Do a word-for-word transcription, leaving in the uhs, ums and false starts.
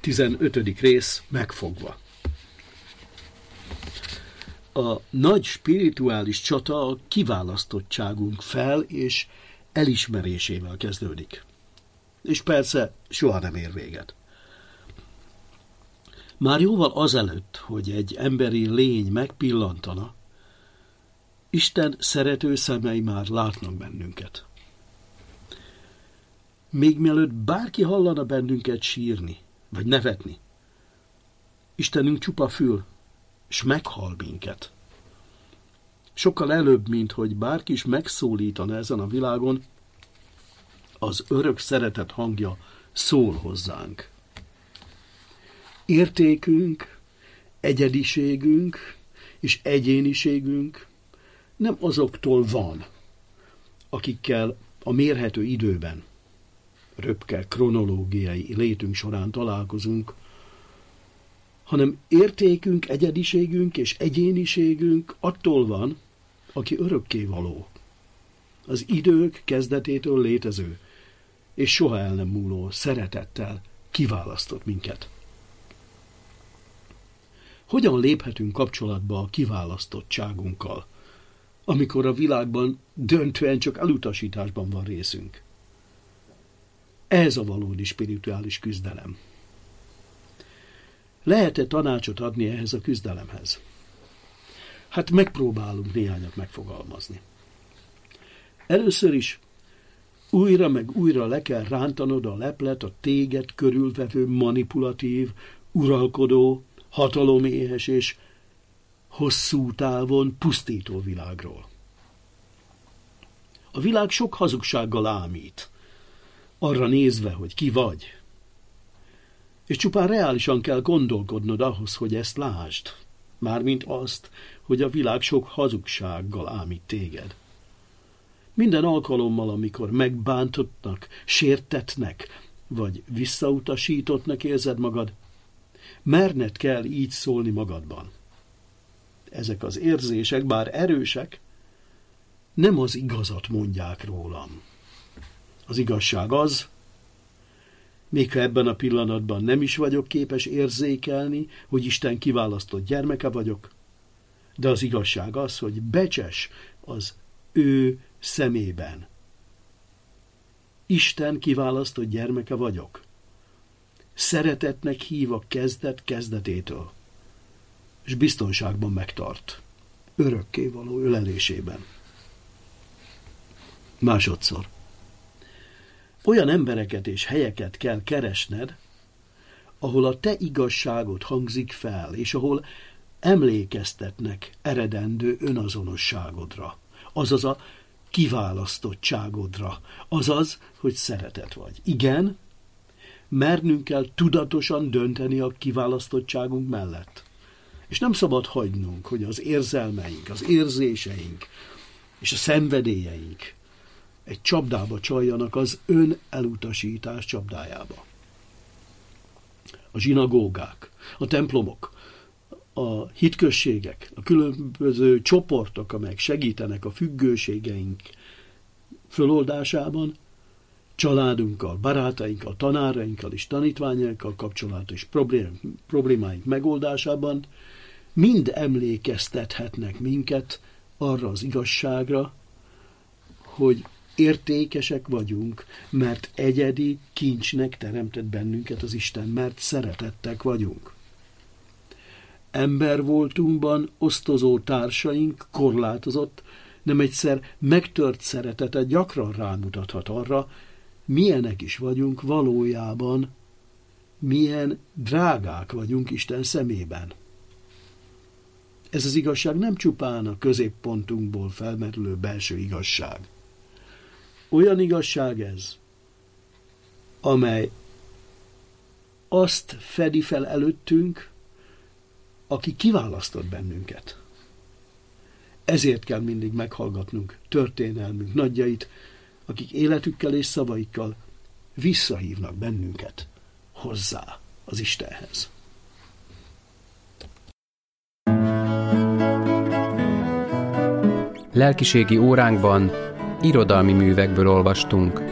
tizenötödik rész megfogva. A nagy spirituális csata a kiválasztottságunk fel és elismerésével kezdődik. És persze soha nem ér véget. Már jóval azelőtt, hogy egy emberi lény megpillantana, Isten szerető szemei már látnak bennünket. Még mielőtt bárki hallana bennünket sírni, vagy nevetni, Istenünk csupa fül, s meghall minket. Sokkal előbb, mint hogy bárki is megszólítana ezen a világon, az örök szeretet hangja szól hozzánk. Értékünk, egyediségünk és egyéniségünk nem azoktól van, akikkel a mérhető időben, röpke kronológiai létünk során találkozunk, hanem értékünk, egyediségünk és egyéniségünk attól van, aki örökkévaló, az idők kezdetétől létező, és soha el nem múló szeretettel kiválasztott minket. Hogyan léphetünk kapcsolatba a kiválasztottságunkkal, amikor a világban döntően csak elutasításban van részünk? Ez a valódi spirituális küzdelem. Lehet-e tanácsot adni ehhez a küzdelemhez? Hát megpróbálunk néhányat megfogalmazni. Először is újra meg újra le kell rántanod a leplet a téged körülvevő manipulatív, uralkodó, hataloméhes és hosszú távon pusztító világról. A világ sok hazugsággal ámít, arra nézve, hogy ki vagy. És csupán reálisan kell gondolkodnod ahhoz, hogy ezt lásd, mármint azt, hogy a világ sok hazugsággal ámít téged. Minden alkalommal, amikor megbántottnak, sértetnek, vagy visszautasítottnak érzed magad, merned kell így szólni magadban. Ezek az érzések, bár erősek, nem az igazat mondják rólam. Az igazság az, még ha ebben a pillanatban nem is vagyok képes érzékelni, hogy Isten kiválasztott gyermeke vagyok, de az igazság az, hogy becses az ő szemében. Isten kiválasztott gyermeke vagyok. Szeretetnek hív a kezdet kezdetétől, és biztonságban megtart, örökkévaló ölelésében. Másodszor. Olyan embereket és helyeket kell keresned, ahol a te igazságod hangzik fel, és ahol emlékeztetnek eredendő önazonosságodra, azaz a kiválasztottságodra, azaz, hogy szeretet vagy. Igen, mernünk kell tudatosan dönteni a kiválasztottságunk mellett. És nem szabad hagynunk, hogy az érzelmeink, az érzéseink és a szenvedélyeink egy csapdába csaljanak az önelutasítás csapdájába. A zsinagógák, a templomok, a hitközségek, a különböző csoportok, amelyek segítenek a függőségeink föloldásában, családunkkal, barátainkkal, tanárainkkal és tanítványainkkal kapcsolatos problémáink megoldásában mind emlékeztethetnek minket arra az igazságra, hogy értékesek vagyunk, mert egyedi kincsnek teremtett bennünket az Isten, mert szeretettek vagyunk. Embervoltunkban osztozó társaink korlátozott, nem egyszer megtört szeretete gyakran rámutathat arra, milyenek is vagyunk valójában, milyen drágák vagyunk Isten szemében. Ez az igazság nem csupán a középpontunkból felmerülő belső igazság. Olyan igazság ez, amely azt fedi fel előttünk, aki kiválasztott bennünket. Ezért kell mindig meghallgatnunk történelmünk nagyjait, akik életükkel és szavaikkal visszahívnak bennünket hozzá az Istenhez. Lelkiségi óránkban irodalmi művekből olvastunk.